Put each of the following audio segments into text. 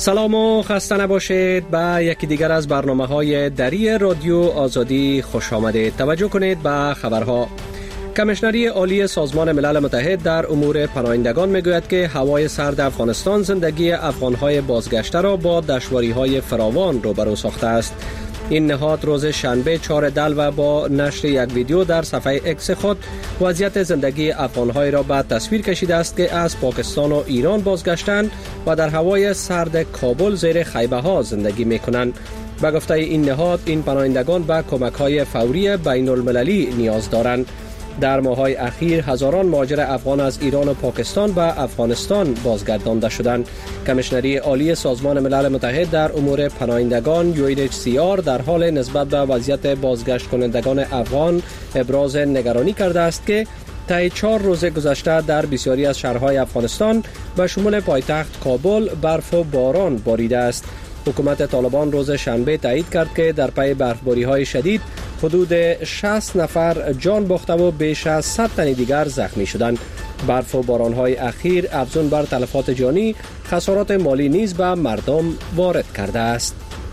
سلام و خسته نباشید. به یکی دیگر از برنامه‌های دری رادیو آزادی خوش آمدید. توجه کنید به خبرها. کمیشنری عالی سازمان ملل متحد در امور پناهندگان میگوید که هوای سرد افغانستان زندگی افغان‌های بازگشته را با دشواری‌های فراوان روبرو ساخته است. این نهاد روز شنبه 4 دلو با نشر یک ویدیو در صفحه اکس خود وضعیت زندگی افغان‌های را به تصویر کشیده است که از پاکستان و ایران بازگشتند و در هوای سرد کابل زیر خیمه‌ها زندگی می‌کنند. به گفته این نهاد، این پناهندگان به کمک‌های فوری بین‌المللی نیاز دارند. در ماه‌های اخیر هزاران مهاجر افغان از ایران و پاکستان به افغانستان بازگردانده شدند. کمیشنری عالی سازمان ملل متحد در امور پناهندگان UNHCR در حال نسبت به وضعیت بازگشت کنندگان افغان ابراز نگرانی کرده است که طی 4 روز گذشته در بسیاری از شهرهای افغانستان به شمول پایتخت کابل برف و باران باریده است. حکومت طالبان روز شنبه تایید کرد که در پی برفباری‌های شدید حدود 60 نفر جان باخته و بیش از 100 تن دیگر زخمی شدند. برف و باران‌های اخیر افزون بر تلفات جانی، خسارات مالی نیز به مردم وارد کرده است.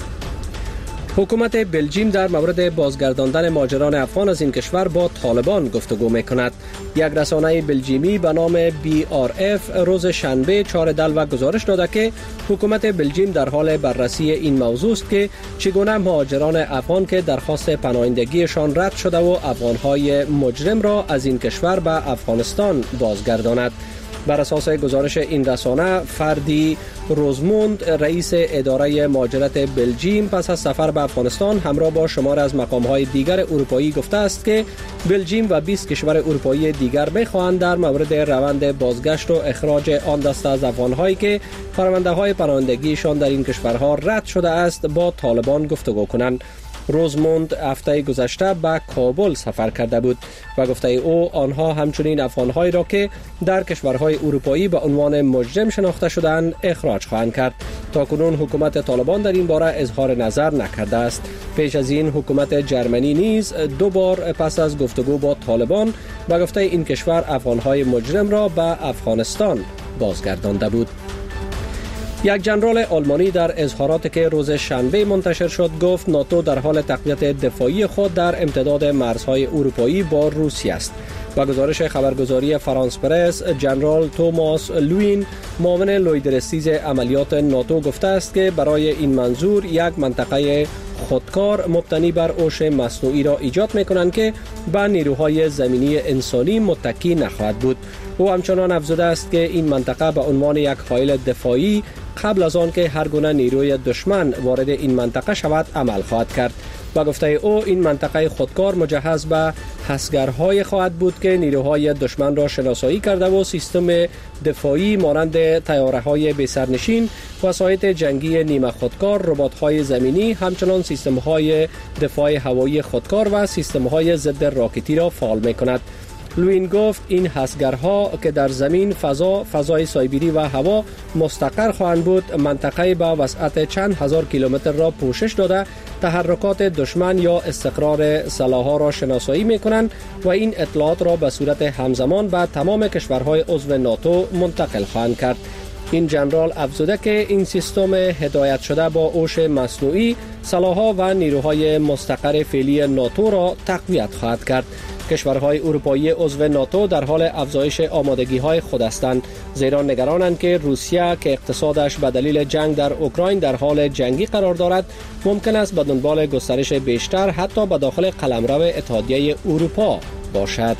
حکومت بلژیم در مورد بازگرداندن مهاجران افغان از این کشور با طالبان گفتگو می‌کند. یک رسانه بلژیمی به نام BRF روز شنبه 4 دلو گزارش داده که حکومت بلژیم در حال بررسی این موضوع است که چگونه مهاجران افغان که درخواست پناهندگیشان رد شده و افغان‌های مجرم را از این کشور به افغانستان بازگرداند. بر اساس گزارش این رسانه، فردی روزموند رئیس اداره مهاجرت بلژیم پس از سفر به افغانستان همراه با شمار از مقام‌های دیگر اروپایی گفته است که بلژیم و 20 کشور اروپایی دیگر می‌خواهند در مورد روند بازگشت و اخراج آن دسته از افغان‌هایی که پرونده‌های پناهندگیشان در این کشورها رد شده است با طالبان گفتگو کنند. روزموند هفته گذشته به کابل سفر کرده بود و گفته او آنها همچنین افغان‌هایی را که در کشورهای اروپایی به عنوان مجرم شناخته شدند اخراج خواهند کرد. تاکنون حکومت طالبان در این باره اظهار نظر نکرده است. پیش از این حکومت جرمنی نیز 2 بار پس از گفتگو با طالبان به گفته این کشور افغان‌های مجرم را به افغانستان بازگردانده بود. یک جنرال آلمانی در اظهاراتی که روز شنبه منتشر شد گفت ناتو در حال تقویت دفاعی خود در امتداد مرزهای اروپایی با روسیه است. با گزارش خبرگزاری فرانس پرس، جنرال توماس لوین، معاون لویدرسیز عملیات ناتو گفته است که برای این منظور یک منطقه خودکار مبتنی بر هوش مصنوعی را ایجاد می‌کنند که به نیروهای زمینی انسانی متکی نخواهد بود. او همچنان افزوده است که این منطقه به عنوان یک حائل دفاعی قبل از آن که هر گونه نیروی دشمن وارد این منطقه شود عمل خواهد کرد. با گفته او این منطقه خودکار مجهز به حصارگرهای خواهد بود که نیروهای دشمن را شناسایی کرده و سیستم دفاعی مانند طیاره‌های بی‌سرنشین، وسایط جنگی نیمه خودکار، ربات‌های زمینی، همچنان سیستم‌های دفاع هوایی خودکار و سیستم‌های ضد راکتی را فعال می‌کند. لوین گفت این حصارگرها که در زمین، فضای سایبری و هوا مستقر خواهند بود، منطقه با وسعت چند هزار کیلومتر را پوشش داده تحرکات دشمن یا استقرار سلاح‌ها را شناسایی می‌کنند و این اطلاعات را به صورت همزمان به تمام کشورهای عضو ناتو منتقل خواهند کرد. این جنرال افزوده که این سیستم هدایت شده با هوش مصنوعی سلاح‌ها و نیروهای مستقر فعلی ناتو را تقویت خواهد کرد. کشورهای اروپایی عضو ناتو در حال افزایش آمادگی‌های خود هستند، زیرا نگرانند که روسیه که اقتصادش به دلیل جنگ در اوکراین در حال جنگی قرار دارد، ممکن است به دنبال گسترش بیشتر حتی به داخل قلمرو اتحادیه اروپا باشد.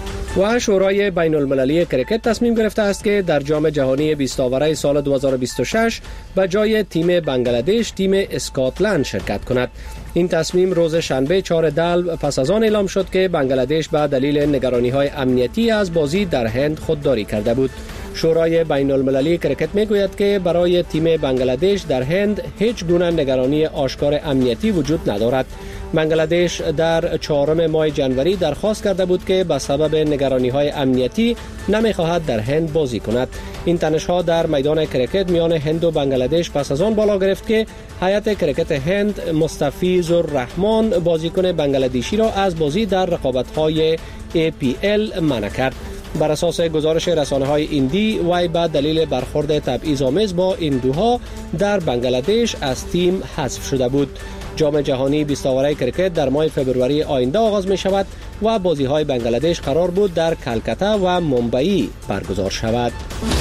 و شورای بین المللی کرکت تصمیم گرفته است که در جام جهانی 20 آوره سال 2026 به جای تیم بنگلادش تیم اسکاتلند شرکت کند. این تصمیم روز شنبه 4 دلو پس از آن اعلام شد که بنگلادش به دلیل نگرانی‌های امنیتی از بازی در هند خودداری کرده بود. شورای بین المللی کرکت میگوید که برای تیم بنگلادش در هند هیچ گونه نگرانی آشکار امنیتی وجود ندارد. بنگلادش در 4 ماه جنوری درخواست کرده بود که به سبب نگرانی‌های امنیتی نمی‌خواهد در هند بازی کند. این تنش‌ها در میدان کرکت میان هند و بنگلادش پس از آن بالا گرفت که هیئت کرکت هند مستفیض الرحمن بازیکن بنگلادشی را از بازی در رقابت‌های APL منع کرد. بر اساس گزارش رسانه‌های هندی، وی به دلیل برخورد تبعیض‌آمیز با هندوها در بنگلادش از تیم حذف شده بود. جام جهانی 20 اوره کرکت در ماه فوریه آینده آغاز می شود و بازی‌های بنگلادش قرار بود در کلکتا و مومبئی برگزار شود.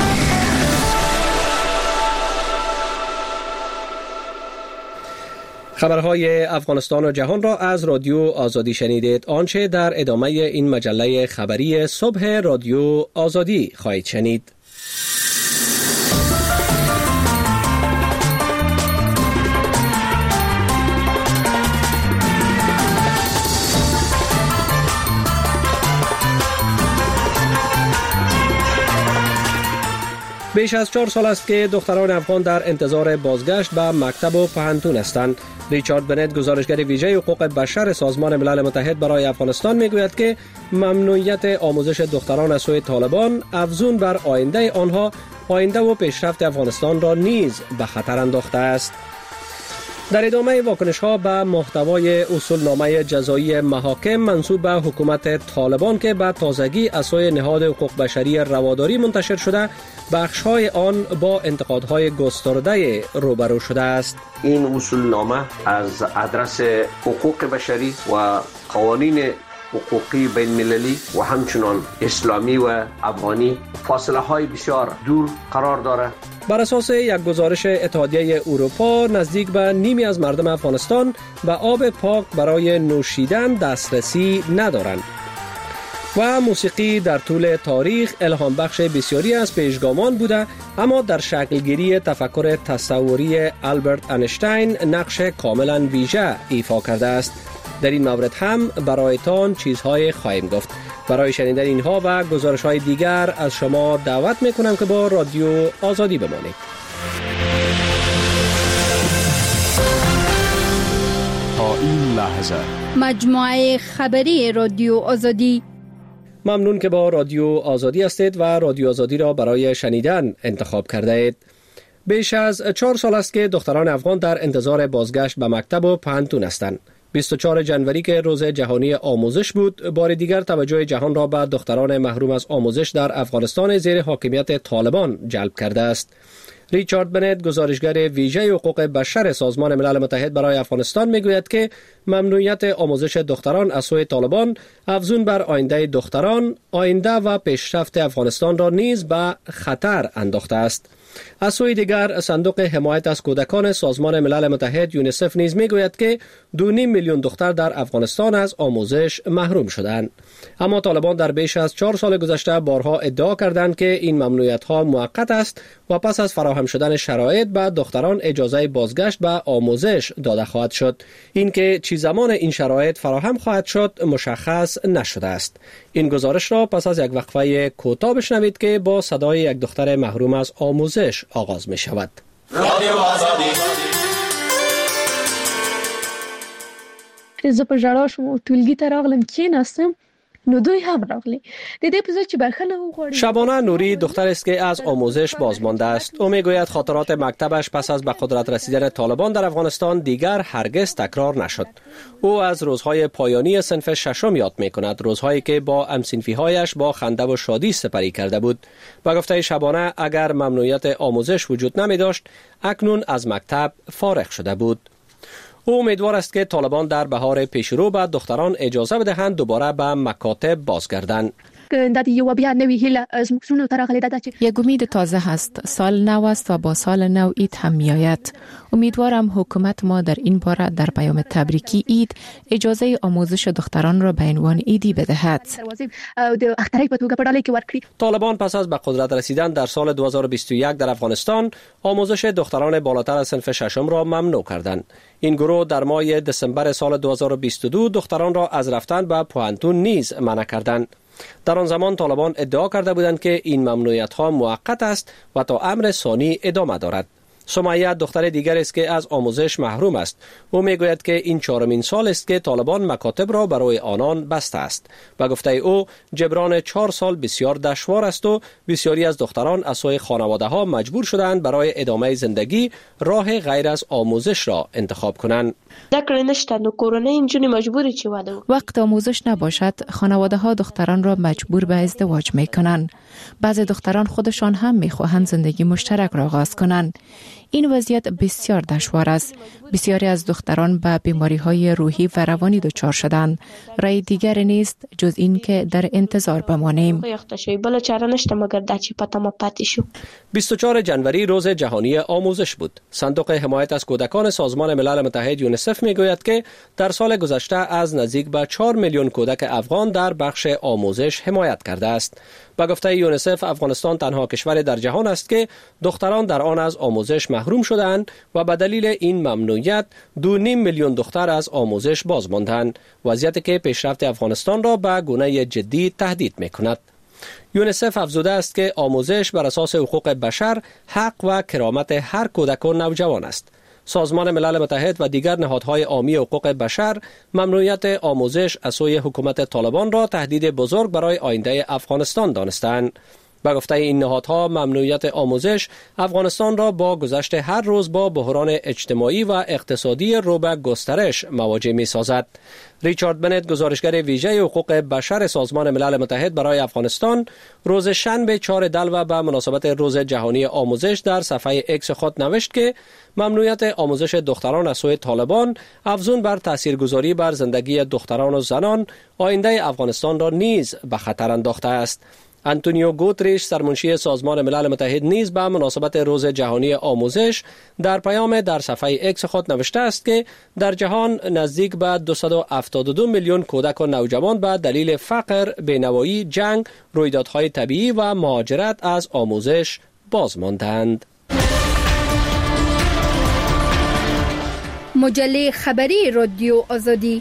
خبرهای افغانستان و جهان را از رادیو آزادی شنیدید. آنچه در ادامه این مجله خبری صبح رادیو آزادی خواهید شنید. بیش از 4 سال است که دختران افغان در انتظار بازگشت به مکتب و پوهنتون هستند. ریچارد بنت، گزارشگر ویژه حقوق بشر سازمان ملل متحد برای افغانستان، میگوید که ممنوعیت آموزش دختران از سوی طالبان افزون بر آینده آنها، آینده و پیشرفت افغانستان را نیز به خطر انداخته است. در ادامه واکنش‌ها به محتوای اصولنامه جزایی محاکم منسوب به حکومت طالبان که به تازگی از سوی نهاد حقوق بشری رواداری منتشر شده، بخش‌های آن با انتقادهای گسترده روبرو شده است. این اصولنامه از ادرس حقوق بشری و قوانین حقوقی بین المللی و همچنان اسلامی و افغانی فاصله های بسیار دور قرار دارد. بر اساس یک گزارش اتحادیه اروپا، نزدیک به نیمی از مردم افغانستان به آب پاک برای نوشیدن دسترسی ندارند و موسیقی در طول تاریخ الهام بخش بسیاری از پیشگامان بوده، اما در شکلگیری تفکر تصوری آلبرت اینشتین نقش کاملا ویژه ایفا کرده است. در این مورد هم برایتان چیزهای خواهیم گفت. برای شنیدن اینها و گزارش‌های دیگر از شما دعوت میکنم که با رادیو آزادی بمانید. تا این لحظه مجموعه خبری رادیو آزادی. ممنون که با رادیو آزادی هستید و رادیو آزادی را برای شنیدن انتخاب کرده اید. بیش از 4 سال است که دختران افغان در انتظار بازگشت به مکتب و پوهنتون هستند. 24 جنوری که روز جهانی آموزش بود، بار دیگر توجه جهان را به دختران محروم از آموزش در افغانستان زیر حاکمیت طالبان جلب کرده است. ریچارد بنت، گزارشگر ویژه حقوق بشر سازمان ملل متحد برای افغانستان، میگوید که ممنوعیت آموزش دختران از سوی طالبان افزون بر آینده دختران، آینده و پیشرفت افغانستان را نیز به خطر انداخته است. از سوی دیگر صندوق حمایت از کودکان سازمان ملل متحد یونیسف نیز میگوید که 2.5 میلیون دختر در افغانستان از آموزش محروم شدند. اما طالبان در بیش از 4 سال گذشته بارها ادعا کردند که این ممنوعیت‌ها موقت است و پس از فراهم شدن شرایط به دختران اجازه بازگشت به آموزش داده خواهد شد. اینکه چه زمان این شرایط فراهم خواهد شد مشخص نشده است. این گزارش را پس از یک وقفه کوتاه بشنوید که با صدای یک دختر محروم از آموزش آغاز می شود. رادیو آزادی. زه په ژړا شوم او ټولګي ته راغلم کېناستم نو دوی هم راغلی. د دې په ځای چې بخښنه وغواړي. شبانه نوری دختر است که از آموزش بازمانده است. او میگوید خاطرات مکتبش پس از به قدرت رسیدن طالبان در افغانستان دیگر هرگز تکرار نشد. او از روزهای پایانی صنف ششم یاد میکند، روزهایی که با همصنفی‌هایش با خنده و شادی سپری کرده بود. با گفته شبانه اگر ممنوعیت آموزش وجود نمی داشت اکنون از مکتب فارغ شده بود. او امیدوار است که طالبان در بهار پیشرو به دختران اجازه بدهند دوباره به مکاتب بازگردند. یک امید تازه هست. سال نو است و با سال نو عید هم میآید. امیدوارم حکومت ما در این باره در پیام تبریکی عید اجازه آموزش دختران را به عنوان عیدی بدهد. طالبان پس از به قدرت رسیدن در سال 2021 در افغانستان آموزش دختران بالاتر از صنف ششم را ممنوع کردند. این گروه در ماه دسامبر سال 2022 دختران را از رفتن به پوهنتون نیز منع کردند. در آن زمان طالبان ادعا کرده بودند که این ممنوعیت‌ها موقت است و تا امر ثانی ادامه دارد. سمیه دختر دیگر است که از آموزش محروم است. او میگوید که این 4مین سال است که طالبان مکاتب را برای آنان بسته است. به گفته او جبران 4 سال بسیار دشوار است و بسیاری از دختران از سوی خانواده ها مجبور شدند برای ادامه زندگی راه غیر از آموزش را انتخاب کنند. وقت آموزش نباشد خانواده ها دختران را مجبور به ازدواج می کنند. بعضی دختران خودشان هم می خواهند زندگی مشترک را آغاز کنند. این وضعیت بسیار دشوار است. بسیاری از دختران به بیماری های روحی و روانی دچار شدند. رای دیگر نیست جز این که در انتظار بمانیم. 24 جنوری روز جهانی آموزش بود. صندوق حمایت از کودکان سازمان ملل متحد یونیسف میگوید که در سال گذشته از نزدیک به 4 میلیون کودک افغان در بخش آموزش حمایت کرده است. به گفته یونیسف افغانستان تنها کشور در جهان است که دختران در آن از آموزش محروم شدند و به دلیل این ممنوعیت 2.5 میلیون دختر از آموزش باز ماندند. وضعیتی که پیشرفت افغانستان را به گونه جدی تهدید می‌کند. یونیسف افزوده است که آموزش بر اساس حقوق بشر حق و کرامت هر کودک و نوجوان است. سازمان ملل متحد و دیگر نهادهای عامی حقوق بشر ممنوعیت آموزش از سوی حکومت طالبان را تهدید بزرگ برای آینده افغانستان دانستند. به گفته این نهادها ممنوعیت آموزش افغانستان را با گذشت هر روز با بحران اجتماعی و اقتصادی رو به گسترش مواجه می سازد. ریچارد بنت گزارشگر ویژه حقوق بشر سازمان ملل متحد برای افغانستان روز شنبه 4 دلو به مناسبت روز جهانی آموزش در صفحه اکس خود نوشت که ممنوعیت آموزش دختران از سوی طالبان افزون بر تاثیرگذاری بر زندگی دختران و زنان آینده افغانستان را نیز به خطر انداخته است. آنتونیو گوتریش سرمنشی سازمان ملل متحد نیز به مناسبت روز جهانی آموزش در پیام در صفحه اکس خود نوشته است که در جهان نزدیک به 272 میلیون کودک و نوجوان به دلیل فقر، بینوایی، جنگ، رویدادهای طبیعی و مهاجرت از آموزش باز ماندند. مجله خبری رادیو آزادی.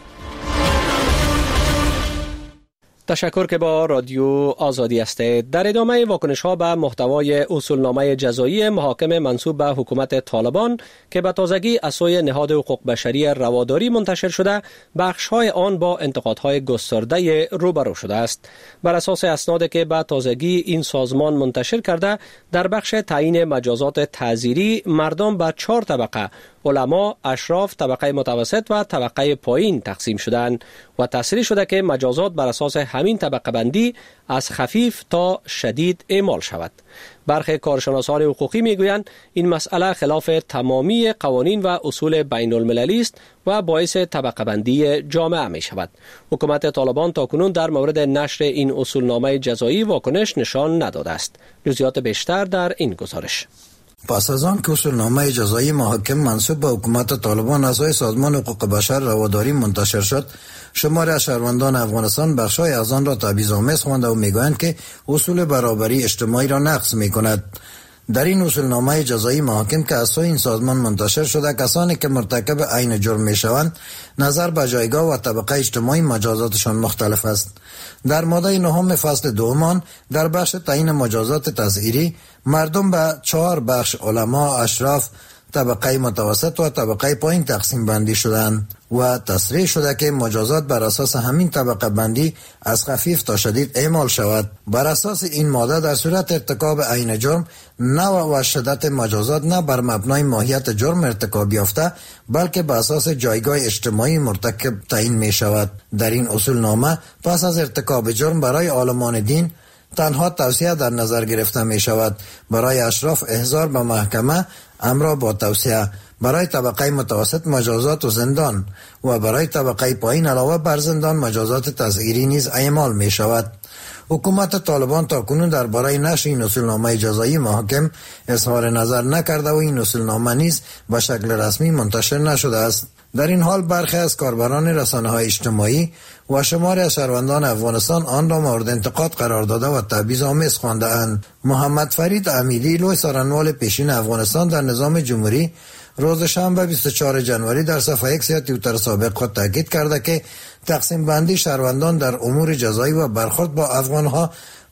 تشکر که با رادیو آزادی هستید. در ادامه واکنش ها به محتوای اصولنامه جزایی محاکم منسوب به حکومت طالبان که به تازگی از سوی نهاد حقوق بشری رواداری منتشر شده، بخش های آن با انتقادهای گسترده روبرو شده است. بر اساس اسنادی که به تازگی این سازمان منتشر کرده، در بخش تعیین مجازات تعزیری مردم به 4 طبقه، علما، اشراف، طبقه متوسط و طبقه پایین تقسیم شدند و تصریح شده که مجازات بر اساس همین طبقه بندی از خفیف تا شدید اعمال شود. برخی کارشناسان حقوقی میگویند این مسئله خلاف تمامی قوانین و اصول بین المللی است و باعث طبقه بندی جامعه می شود. حکومت طالبان تاکنون در مورد نشر این اصولنامه جزایی واکنش نشان نداده است. جزئیات بیشتر در این گزارش. پس از آن که اصولنامه جزایی محاکم منسوب به حکومت طالبان از سازمان حقوق بشر رواداری منتشر شد، شماری از شهروندان افغانستان بخشای از آن را تبعیض‌آمیز خوانده و میگویند که اصول برابری اجتماعی را نقض میکند. در این اصولنامه جزایی محاکم که از سوی این سازمان منتشر شده، کسانی که مرتکب عین جرم میشوند نظر به جایگاه و طبقه اجتماعی مجازاتشان مختلف است. در ماده 9 فصل 2 در بخش تعیین مجازات تسعیری مردم به 4 بخش علما، اشراف، طبقه متوسط و طبقه پایین تقسیم بندی شدند و تصریح شده که مجازات بر اساس همین طبقه بندی از خفیف تا شدید اعمال شود. بر اساس این ماده در صورت ارتکاب عین جرم نوع و شدت مجازات نه بر مبنای ماهیت جرم ارتکاب یافته بلکه بر اساس جایگاه اجتماعی مرتکب تعیین می شود. در این اصولنامه پس از ارتکاب جرم برای عالمان دین تنها توصیه در نظر گرفته می شود، برای اشراف احضار به محکمه امر با توصیه، برای طبقه متوسط مجازات و زندان و برای طبقه پایین علاوه بر زندان مجازات تسعیری نیز اعمال می شود. حکومت طالبان تاکنون درباره نشر این اصولنامه جزایی محاکم اظهار نظر نکرده و این اصولنامه نیز به شکل رسمی منتشر نشده است. در این حال برخی از کاربران رسانه‌های اجتماعی و شماری از شهروندان افغانستان آن را مورد انتقاد قرار داده و تبعیض‌آمیز خوانده اند. محمد فرید امیری، لوی سرانوال پیشین افغانستان در نظام جمهوری، روز شنبه 24 جنوری در صفحه اکس یا توییتر سابق خود تاکید کرده که تقسیم بندی شهروندان در امور جزایی و برخورد با افغانها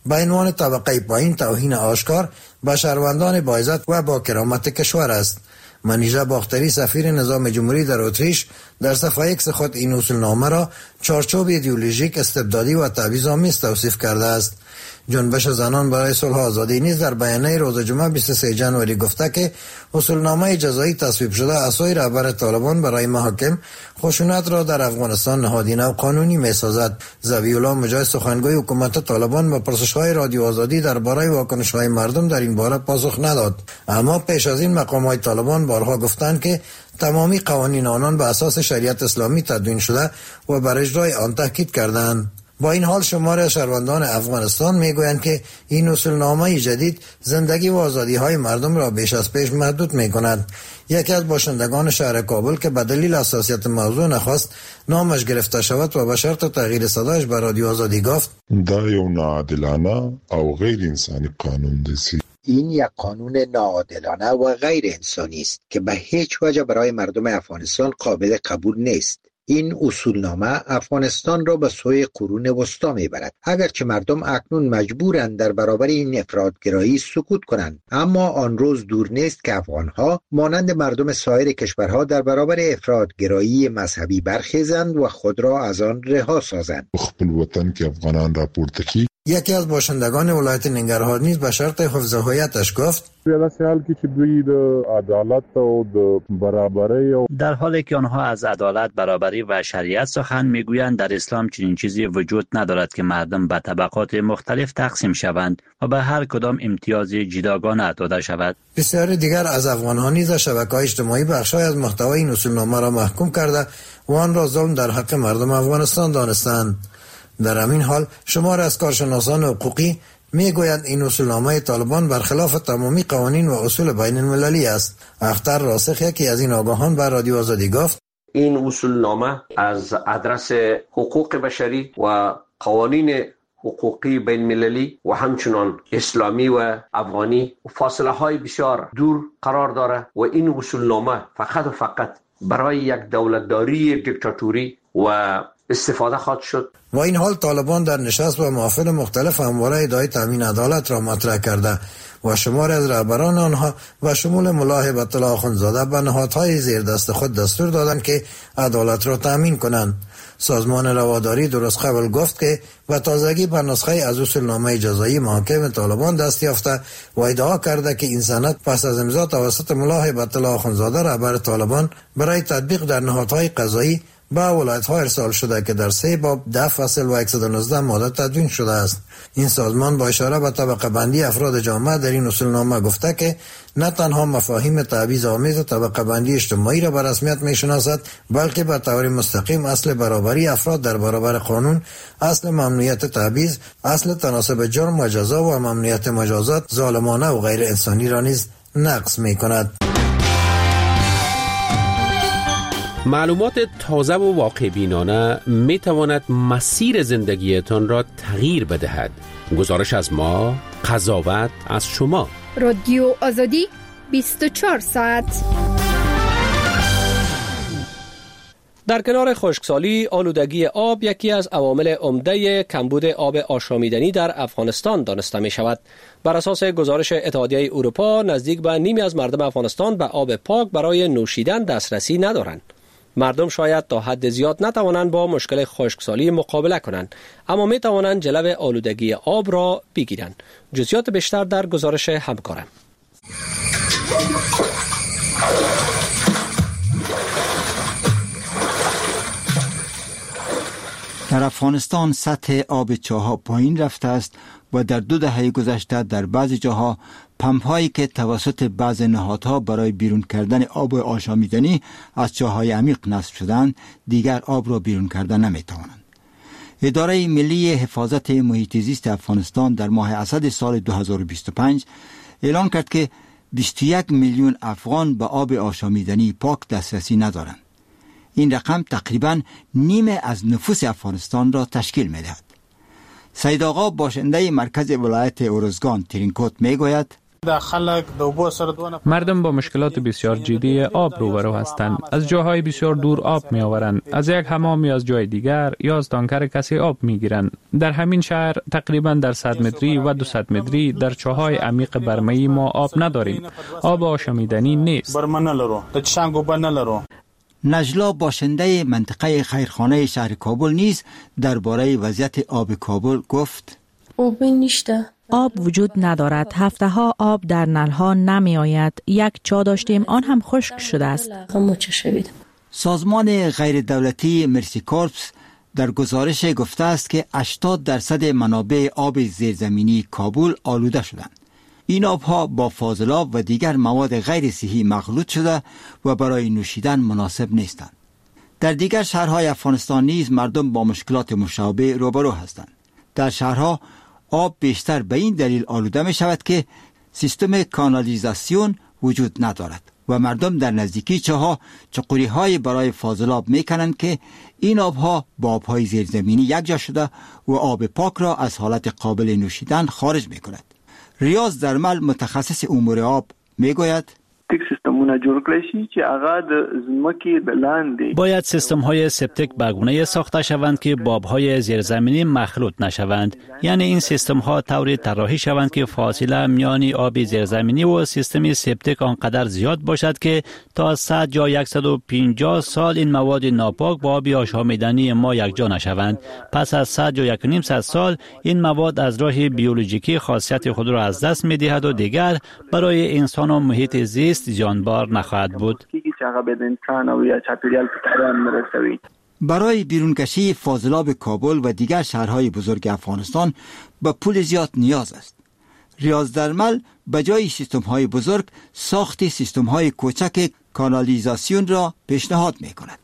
به عنوان طبقه پایین توهین آشکار به شهروندان با عزت و با کرامت کشور است. منیژه باختری سفیر نظام جمهوری در اتریش در صفحه ایکس خود این اصولنامه را چارچوب ایدئولوژیک استبدادی و تبعیض‌آمیز توصیف کرده است. جنبش زنان برای صلح و آزادی نیز در بیانیه روز جمعه 23 جنوری گفته که اصولنامه جزایی تصویب شده عصای رهبر طالبان برای محاکم خشونت را در افغانستان نهادینه و قانونی می‌سازد. ذبیح الله مجاهد سخنگوی حکومت طالبان به پرسش‌های رادیو آزادی درباره واکنش‌های مردم در این باره پاسخ نداد، اما پیش از این مقام‌های طالبان بارها گفتند که تمامی قوانین آنان به اساس شریعت اسلامی تدوین شده و بر اجرای آن تاکید کردند. با این حال شماری از شهروندان افغانستان میگویند که این اصولنامه جدید زندگی و آزادی‌های مردم را بیش از پیش محدود می‌کند. یکی از باشندگان شهر کابل که به دلیل حساسیت موضوع نخواست نامش گرفته شود و به شرط تغییر صدایش به رادیو آزادی گفت: دا یو ناعادلانه او غیر انسانی قانون دی. این یک قانون ناعادلانه و غیر انسانی است که به هیچ وجه برای مردم افغانستان قابل قبول نیست. این اصولنامه افغانستان را به سوی قرون وسطا میبرد. اگرچه مردم اکنون مجبورند در برابر این افراطگرایی سکوت کنند، اما آن روز دور نیست که افغانها مانند مردم سایر کشورها در برابر افراطگرایی مذهبی برخیزند و خود را از آن رها سازند. خپل وطن که افغانان را پورته کی. یکی از باشندگان ولایت ننگرهار نیز به شرط حفظ هویتش گفت: در حالی که آنها از عدالت، برابری و شریعت سخن میگویند، در اسلام چنین چیزی وجود ندارد که مردم به طبقات مختلف تقسیم شوند و به هر کدام امتیاز جداگانه داده شود. بسیاری دیگر از افغان‌ها نیز شبکه‌های اجتماعی بخشی از محتوای این اصولنامه را محکوم کرده و آن را ظلم در حق مردم افغانستان دانستند. در همین حال شمار از کارشناسان حقوقی میگویند این اصولنامه طالبان برخلاف تمامی قوانین و اصول بین المللی است. اختر راسخ یکی از این آگاهان بر رادیو آزادی گفت: این اصولنامه از آدرس حقوق بشری و قوانین حقوقی بین المللی و همچنان اسلامی و افغانی فاصله های بسیار دور قرار داره و این اصولنامه فقط و فقط برای یک دولتداری دیکتاتوری و استفاده خواهد شد. و این حال طالبان در نشست و محافل مختلف همواره ادعای تامین عدالت را مطرح کرده و شمار از رهبران آنها و شمول ملا هیبت الله آخوندزاده به نهادهای زیر دست خود دستور دادند که عدالت را تامین کنند. سازمان رواداری درست قبل گفت که به تازگی به نسخه از اصولنامه جزایی محاکم طالبان دست یافته و ادعا کرده که این سند پس از امضا توسط ملا هیبت الله آخوندزاده رهبر طالبان برای تطبیق در نهادهای قضایی به ولایت‌ها ارسال شده که در 3 باب 10 فصل و 119 ماده تدوین شده است. این سازمان با اشاره به طبقه بندی افراد جامعه در این اصولنامه گفته که نه تنها مفاهیم تبعیض‌آمیز طبقه بندی اجتماعی را به رسمیت می‌شناسد، بلکه به طور مستقیم اصل برابری افراد در برابر قانون، اصل ممنوعیت تبعیض، اصل تناسب جرم و جزا و ممنوعیت مجازات ظالمانه و غیر انسانی را نیز نقض می‌کند. معلومات تازه و واقع بینانه می تواند مسیر زندگیتان را تغییر بدهد. گزارش از ما، قضاوت از شما. رادیو آزادی 24 ساعت. در کنار خشکسالی، آلودگی آب یکی از عوامل عمده کمبود آب آشامیدنی در افغانستان دانسته می شود. بر اساس گزارش اتحادیه اروپا، نزدیک به نیمی از مردم افغانستان به آب پاک برای نوشیدن دسترسی ندارند. مردم شاید تا حد زیاد نتوانند با مشکل خشکسالی مقابله کنند، اما می توانند جلو آلودگی آب را بگیرند. جزئیات بیشتر در گزارش همکارم. در افغانستان سطح آب چاه‌ها پایین رفته است و در 2 دهه گذشته در بعضی جاها پمپ‌هایی که توسط بعض نهادها برای بیرون کردن آب آشامیدنی از چاه‌های عمیق نصب شدند دیگر آب را بیرون کردن نمی‌توانند. اداره ملی حفاظت محیط زیست افغانستان در ماه اسد سال 2025 اعلام کرد که 21 میلیون افغان به آب آشامیدنی پاک دسترسی ندارند. این رقم تقریباً نیمه از نفوس افغانستان را تشکیل می‌دهد. سید آقا باشنده مرکز ولایت ارزگان ترینکوت میگوید: مردم با مشکلات بسیار جدی آب روبرو هستند. از جاهای بسیار دور آب می آورند. از یک حمام یا از جای دیگر یا از تانکر کسی آب می گیرند. در همین شهر تقریبا در 100 متری و 200 متری در چاهای عمیق برمه‌ای ما آب نداریم. آب آشامیدنی نیست. نجلا باشنده منطقه خیرخانه شهر کابل نیز درباره وضعیت آب کابل گفت: آب وجود ندارد. هفته ها آب در نل ها نمی آید. یک چا داشتیم، آن هم خشک شده است. سازمان غیر دولتی مرسی کورپس در گزارش گفته است که 80% منابع آب زیرزمینی کابل آلوده شدند. این آبها با فاضلاب و دیگر مواد غیر صحی مخلوط شده و برای نوشیدن مناسب نیستند. در دیگر شهرهای افغانستان نیز مردم با مشکلات مشابه روبرو هستند. در شهرها آب بیشتر به این دلیل آلوده می شود که سیستم کانالیزاسیون وجود ندارد و مردم در نزدیکی چاها چقوری‌های برای فاضلاب می کنند که این آبها با آبهای زیرزمینی یکجا شده و آب پاک را از حالت قابل نوشیدن خارج می کند. ریاض درمل متخصص امور آب می گوید: باید سیستم های سپتیک بگونه ساخته شوند که با آبهای زیرزمینی مخلوط نشوند. یعنی این سیستم ها طوری طراحی شوند که فاصله میان آب زیرزمینی و سیستم سپتیک آنقدر زیاد باشد که تا 100 یا 150 سال این مواد ناپاک با آب آشامیدنی ما یکجا نشوند. پس از 100 یا 1.5 سال این مواد از راه بیولوژیکی خاصیت خود را از دست می دهد و دیگر برای انسان و محیط زیست زیانبار نخواهد بود. برای بیرونکشی فاضلاب کابل و دیگر شهرهای بزرگ افغانستان به پول زیاد نیاز است. ریاض درمل بجای سیستم‌های بزرگ ساخت سیستم‌های کوچک کانالیزاسیون را پیشنهاد می‌کند.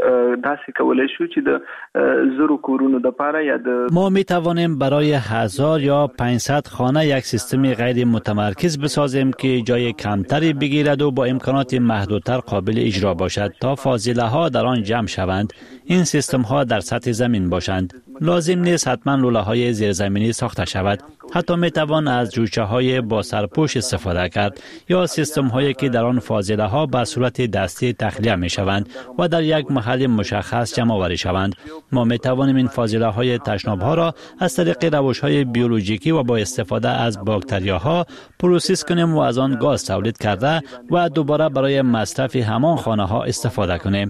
ما می توانیم برای 1000 یا 500 خانه یک سیستم غیر متمرکز بسازیم که جای کمتری بگیرد و با امکانات محدودتر قابل اجرا باشد تا فاضله ها در آن جمع شوند. این سیستم ها در سطح زمین باشند. لازم نیست حتما لوله های زیرزمینی ساخته شود. حتی می توان از جوچه های با سرپوش استفاده کرد یا سیستم هایی که در آن فاضله ها به صورت دستی تخلیه می شوند و در یک محل مشخص جمع آوری شوند. ما می توانیم این فاضله های تشناب ها را از طریق روش های بیولوژیکی و با استفاده از باکتریاها پروسس کنیم و از آن گاز تولید کرده و دوباره برای مصرف همان خانه ها استفاده کنیم.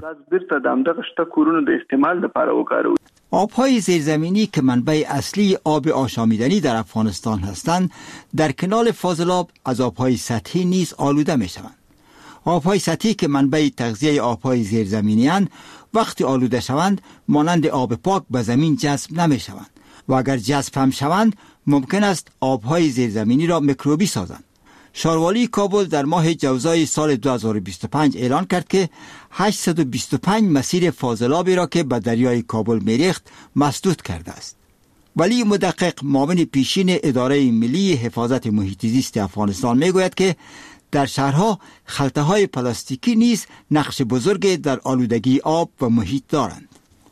آبهای زیرزمینی که منبع اصلی آب آشامیدنی در افغانستان هستند، در کنار فاضلاب از آبهای سطحی نیز آلوده می شوند. آبهای سطحی که منبع تغذیه آبهای زیرزمینی اند، وقتی آلوده شوند مانند آب پاک به زمین جذب نمی شوند و اگر جذب هم شوند ممکن است آبهای زیرزمینی را میکروبی سازند. شاروالی کابل در ماه جوزای سال 2025 اعلان کرد که 825 مسیر فاضلابی را که به دریای کابل میریخت مسدود کرده است. ولی مدقق معاون پیشین اداره ملی حفاظت محیط زیست افغانستان میگوید که در شهرها خلطه‌های پلاستیکی نیز نقش بزرگی در آلودگی آب و محیط دارند.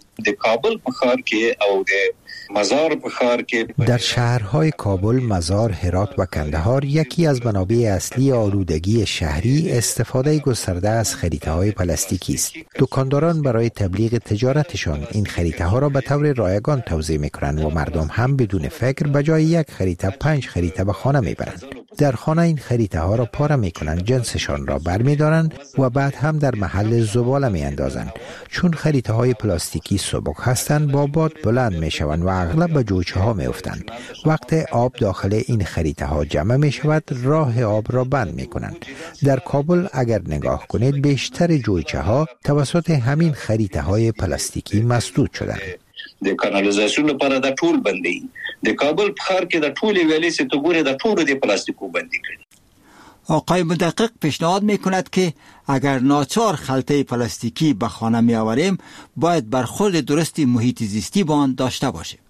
در شهرهای کابل، مزار، هرات و کندهار یکی از منابع اصلی آلودگی شهری استفاده گسترده از خریطه‌های پلاستیکی است. دکانداران برای تبلیغ تجارتشان این خریطه‌ها را به طور رایگان توزیع می‌کنند و مردم هم بدون فکر به جای یک خریطه 5 خریطه به خانه می‌برند. در خانه این خریطه‌ها را پاره می‌کنند، جنسشان را برمی‌دارند و بعد هم در محل زباله می‌اندازند. چون خریطه‌های پلاستیکی سبک هستند با باد بلند می‌شوند و اغلب به جویچه‌ها می‌افتند. وقت آب داخل این خریطه‌ها جمع می‌شود، راه آب را بند می‌کنند. در کابل اگر نگاه کنید بیشتر جویچه‌ها توسط همین خریطه‌های پلاستیکی مسدود شدند. د کانالیزاسیون لپاره د ټول بندي د کابل په ښار کې د ټول ویلې ته ګوره د ټول د پلاستیکو بندي کړي. آقای مدقق پیشنهاد میکند که اگر ناچار خلطه پلاستیکی به خانه می آوریم باید برخورد درستی محیط زیستی با آن داشته باشیم.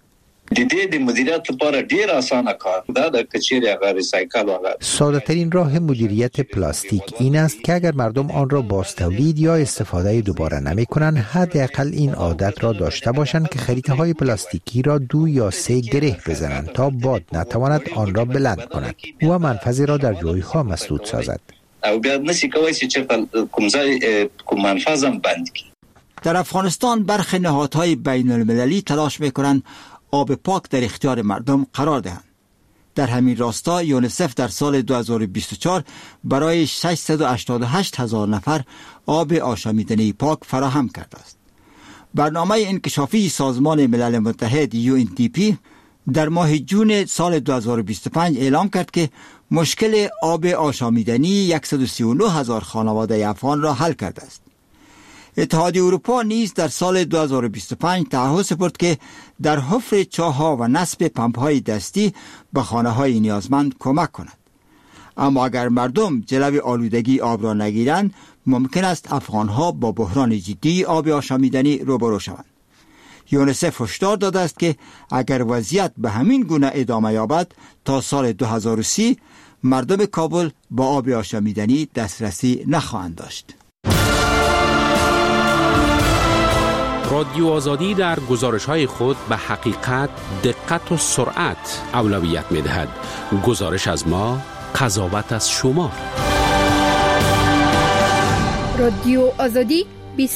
د دې د مدیریت لپاره ډیر اسانه کار ده د کچېری هغه ریسایکل هغه. ساده ترین راه مدیریت پلاستیک این است که اگر مردم آن را باز تولید یا استفاده دوباره نمی کنند، حداقل این عادت را داشته باشند که خریطه‌های پلاستیکی را 2 یا 3 گره بزنند تا باد نتواند آن را بلند کند و منفذ را در جایها مسدود سازد. او بیا نسی کوي چې کوم منفذم بند کی. در افغانستان برخی نهادهای بین المللی تلاش میکنند آب پاک در اختیار مردم قرار دهند. در همین راستا یونیسف در سال 2024 برای 688,000 نفر آب آشامیدنی پاک فراهم کرده است. برنامه انکشافی سازمان ملل متحد UNDP در ماه جون سال 2025 اعلام کرد که مشکل آب آشامیدنی 139,000 خانواده افغان را حل کرده است. اتحادیه اروپا نیز در سال 2025 تعهد سپرد که در حفر چاه‌ها و نصب پمپ‌های دستی به خانه‌های نیازمند کمک کند. اما اگر مردم جلوی آلودگی آب را نگیرند، ممکن است افغان‌ها با بحران جدی آب آشامیدنی روبرو شوند. یونیسف هشدار داده است که اگر وضعیت به همین گونه ادامه یابد، تا سال 2030 مردم کابل با آب آشامیدنی دسترسی نخواهند داشت. رادیو آزادی در گزارش‌های خود به حقیقت، دقت و سرعت اولویت می‌دهد. گزارش از ما، قضاوت از شما. رادیو آزادی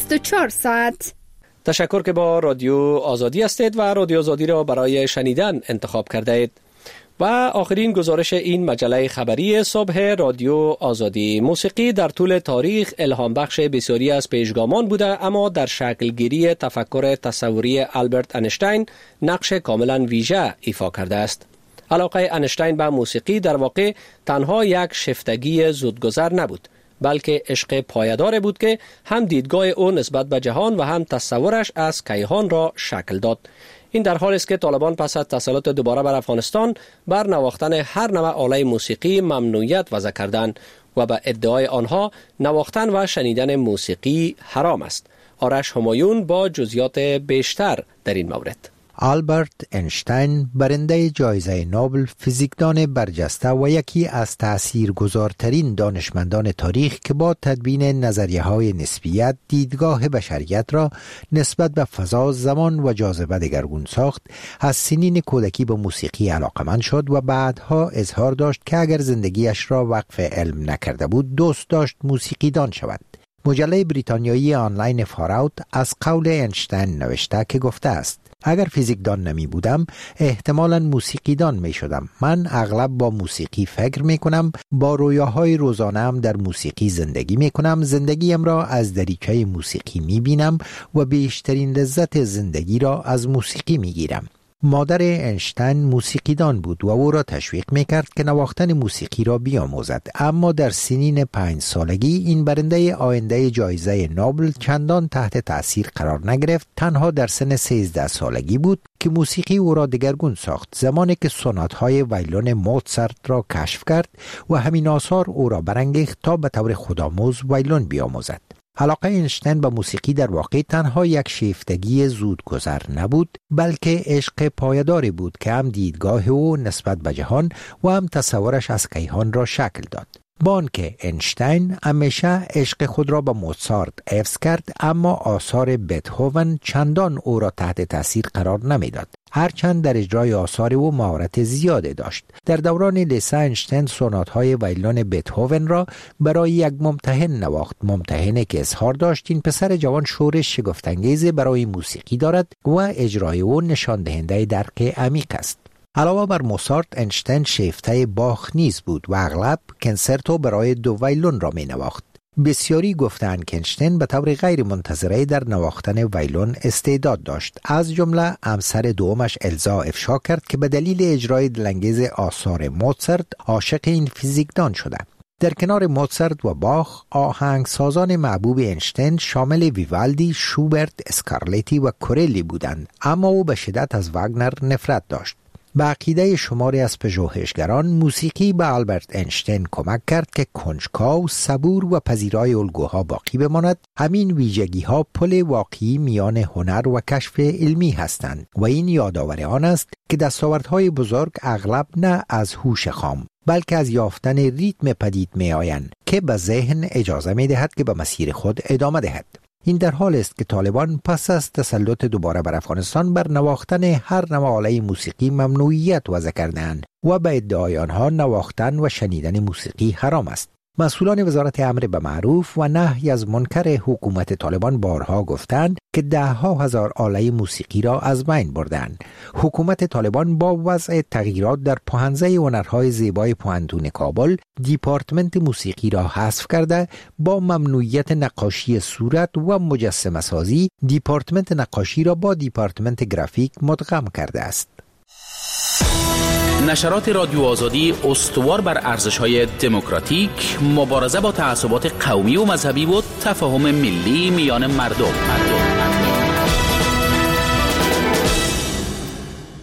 24 ساعت. تشکر که با رادیو آزادی هستید و رادیو آزادی را برای شنیدن انتخاب کرده اید. و آخرین گزارش این مجله خبری صبح رادیو آزادی: موسیقی در طول تاریخ الهام بخش بسیاری از پیشگامان بوده، اما در شکلگیری تفکر تصوری آلبرت انیشتین نقش کاملا ویژه ایفا کرده است. علاقه انیشتین به موسیقی در واقع تنها یک شفتگی زودگذر نبود، بلکه عشق پایدار بود که هم دیدگاه او نسبت به جهان و هم تصورش از کیهان را شکل داد. این در حالی است که طالبان پس از تسلط دوباره بر افغانستان بر نواختن هر نوع آله موسیقی ممنوعیت وضع کردند و به ادعای آنها نواختن و شنیدن موسیقی حرام است. آرش همایون با جزئیات بیشتر در این مورد. آلبرت اینشتین برنده جایزه نوبل، فیزیکدان برجسته و یکی از تاثیرگذارترین دانشمندان تاریخ که با تدوین نظریه‌های نسبیت دیدگاه بشریت را نسبت به فضا، زمان و جاذبه دگرگون ساخت، از سنین کودکی به موسیقی علاقمند شد و بعدها اظهار داشت که اگر زندگیش را وقف علم نکرده بود، دوست داشت موسیقیدان شود. مجله بریتانیایی آنلاین فاراوت از قول اینشتین نوشته که گفته است: اگر فیزیکدان نمی بودم، احتمالاً موسیقیدان می شدم. من اغلب با موسیقی فکر می کنم، با رویاهای روزانه‌ام در موسیقی زندگی می کنم، زندگیم را از دریچه موسیقی می بینم و بیشترین لذت زندگی را از موسیقی می گیرم. مادر اینشتین موسیقیدان بود و او را تشویق می‌کرد که نواختن موسیقی را بیاموزد، اما در سنین 5 سالگی این برنده آینده جایزه نوبل چندان تحت تأثیر قرار نگرفت. تنها در سن 13 سالگی بود که موسیقی او را دگرگون ساخت، زمانی که سونات‌های وایلون موزارت را کشف کرد و همین آثار او را برانگیخت تا به طور خودآموز وایلون بیاموزد. علاقه اینشتین به موسیقی در واقع تنها یک شیفتگی زودگذر نبود، بلکه عشق پایداری بود که هم دیدگاه او نسبت به جهان و هم تصورش از کیهان را شکل داد. با آنکه اینشتین همیشه عشق خود را به موزارت حفظ کرد، اما آثار بتهوون چندان او را تحت تاثیر قرار نمیداد، هرچند در اجرای آثار او مهارت زیاده داشت. در دوران لیسه اینشتین سونات‌های وایلون بتهوون را برای یک ممتحن نواخت، ممتحنی که اظهار داشت این پسر جوان شورش شگفت‌انگیز برای موسیقی دارد و اجرای او نشان دهنده درک عمیق است. علاوه بر موزارت، اینشتین شیفته باخ نیز بود و اغلب کنسرتو برای 2 وایلون را می نواخت. بسیاری گفتند که اینشتین به طور غیر منتظره در نواختن وایلون استعداد داشت. از جمله همسر دومش الزا افشا کرد که به دلیل اجرای دلانگیز آثار موزارت عاشق این فیزیکدان شده. در کنار موزارت و باخ، آهنگسازان محبوب اینشتین شامل ویوالدی، شوبرت، اسکارلتی و کوریلی بودند، اما او به شدت از واگنر نفرت داشت. به عقیده شماری از پژوهشگران موسیقی به آلبرت اینشتین کمک کرد که کنجکاو، صبور و پذیرای الگوها باقی بماند. همین ویژگی‌ها پل واقعی میان هنر و کشف علمی هستند و این یادآور آن است که دستاوردهای بزرگ اغلب نه از هوش خام بلکه از یافتن ریتم پدید می آیند که به ذهن اجازه می دهد که به مسیر خود ادامه دهد. این در حال است که طالبان پس از تسلط دوباره بر افغانستان بر نواختن هر نوع آله موسیقی ممنوعیت وضع کردند و به ادعای آنها نواختن و شنیدن موسیقی حرام است. مسئولان وزارت امر به معروف و نهی از منکر حکومت طالبان بارها گفتند که ده‌ها هزار آله موسیقی را از بین بردند. حکومت طالبان با وضع تغییرات در پاهنزه هنرهای زیبای پوهنتون کابل دیپارتمنت موسیقی را حذف کرده، با ممنوعیت نقاشی صورت و مجسمه سازی دیپارتمنت نقاشی را با دیپارتمنت گرافیک مدغم کرده است. نشرات رادیو آزادی استوار بر ارزش‌های دموکراتیک، مبارزه با تعصبات قومی و مذهبی و تفاهم ملی میان مردم.